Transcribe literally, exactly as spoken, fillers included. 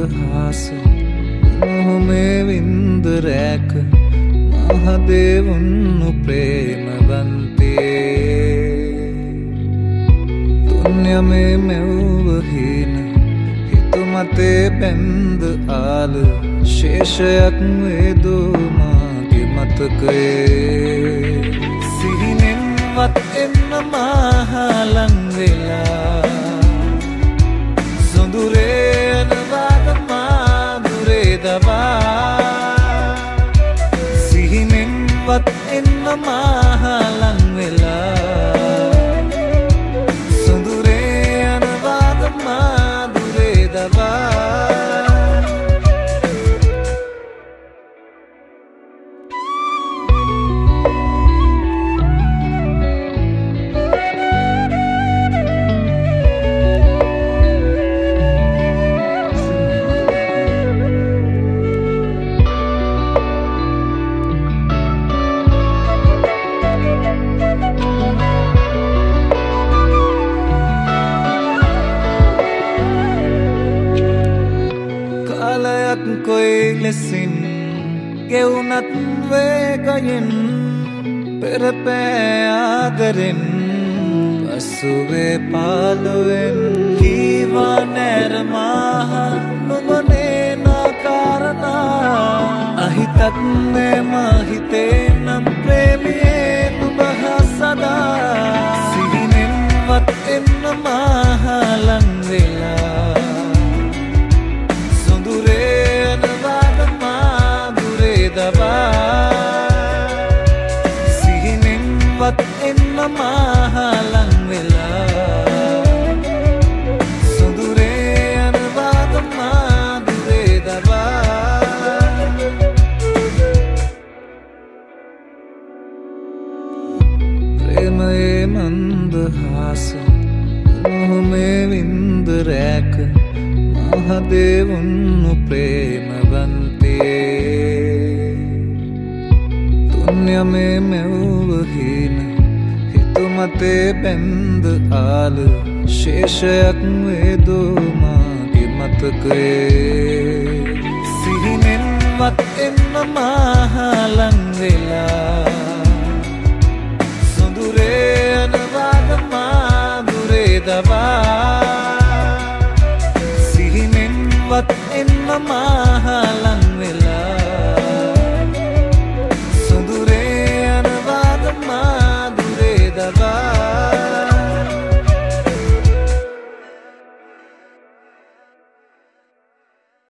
මන්දහාස මොහොමේ වින්ද රැක මහදේවුන්නු ප්‍රේමවන්තේ දුන්යමේ මෙව්වහින හිතුමතේ බැන්ද ආල ශේෂයක් වේදෝ මාගේ මතකයේ සිහිනෙන්වත් එන්න මහලං වෙලා සොඳුරේ අනවාද මාදුරේ දවා සිහිනෙන්වත් එන්න මහලං වෙලා සොඳුරේ අනවාද මාදුරේ දවා कोई लेसिन ගෙවුනත් වේගයෙන් පෙරපෑ ආදරෙන් පසුවේ පාලුවෙන් කීවා නැරමාහ නුඹනේ නාකාරණා අහිතක් නේ මහිතේ නම් ප්‍රේමියේ නුඹ සදා සිහිනෙන්වත් එන්න මහලං වෙලා සිහිනෙන්වත් එන්න මහලං වෙලා සොඳුරේ අනවාද මාදුරේ දවා ප්‍රේමයේ මන්දහාස මොහොමේ වින්ද රැක මහදේවුන්නු ප්‍රේමවන්තේ දුන්යමේ මෙව්වහින හිතුමතේ බැන්ද ආල ශේෂයක් වේදෝ මාගේ මතකයේ සිහිනෙන්වත් එන්න මහලං වෙලා සොඳුරේ අනවාද මාදුරේ දවා සිහිනෙන්වත් එන්න මහ